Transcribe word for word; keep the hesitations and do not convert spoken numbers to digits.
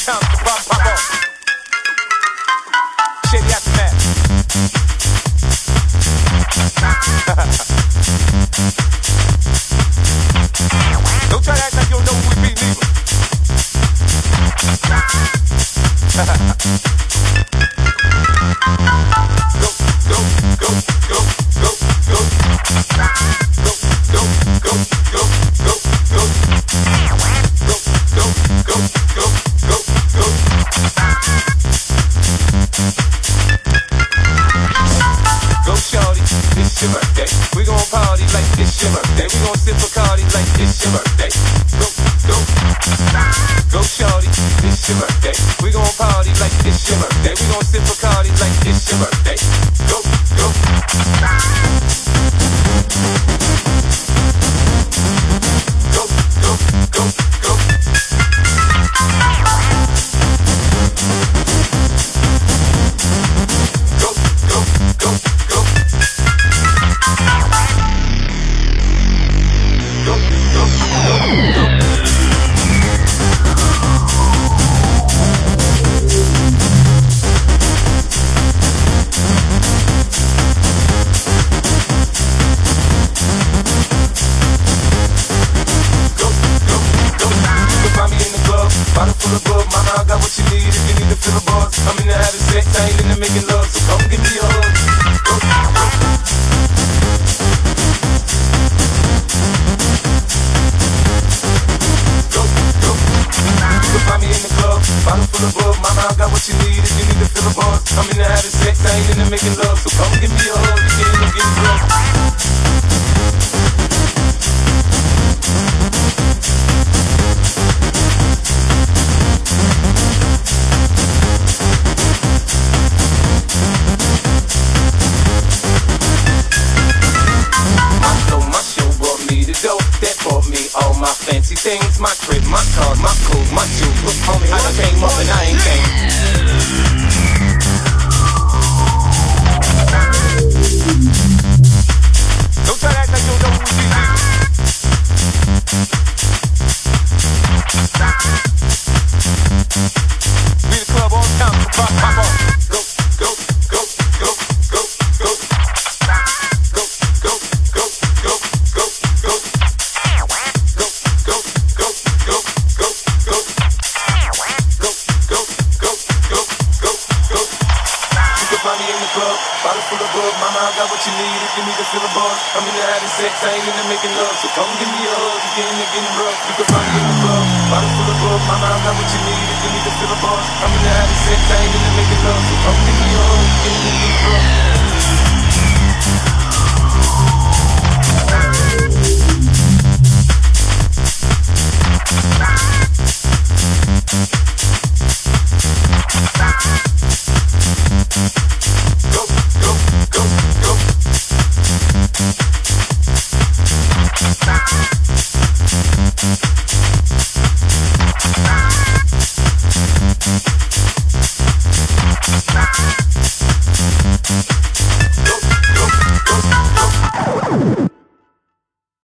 time to pop, pop off. Shady aftermath. Don't try to act like you don't know who we be, neither. Go, go, go, go, go, go. Go, go, go, go, go, go. Go, go, go, go, go, go. Go shorty, it's your birthday. We gon' party like it's your birthday. We gon' sip Bacardi like it's your birthday. Go, go, go shorty, it's your birthday. We gon' party like it's your birthday. We gon' sip Bacardi like it's your birthday. Go, go. Go, go, go, go. Go, go, go, go. Go, go, go, go. Bottle full of bug, mama, I got what you need if you need to fill a buzz. I'm in the having sex, I ain't in the making love, so come give me a hug. Go, go. Go, go. You can find me in the club, bottle full of bug, mama, I got what you need if you need to fill a buzz. I'm in the having sex, I ain't in the making love, so come give me a hug. You can't even get rough. All my fancy things, my crib, my car, my clothes, my jewels. Look, homie, I done came up and I ain't came. Don't try to act like you don't know who we be. We the club on time, so pop, pop off. Go, go, go, go, go, go. Go, go, go, go, go, go. Bottle full of bug, mama, I got what you need if you need to fill a buzz. I'm in the having sex, I ain't in the making love, so come give me a hug. You get in the getting rough, you can find me in the club. Bottle full of bug, mama, I got what you need if you need to fill a buzz. I'm in the having sex, I ain't in the making love, so come give me a hug. You get in the getting rough.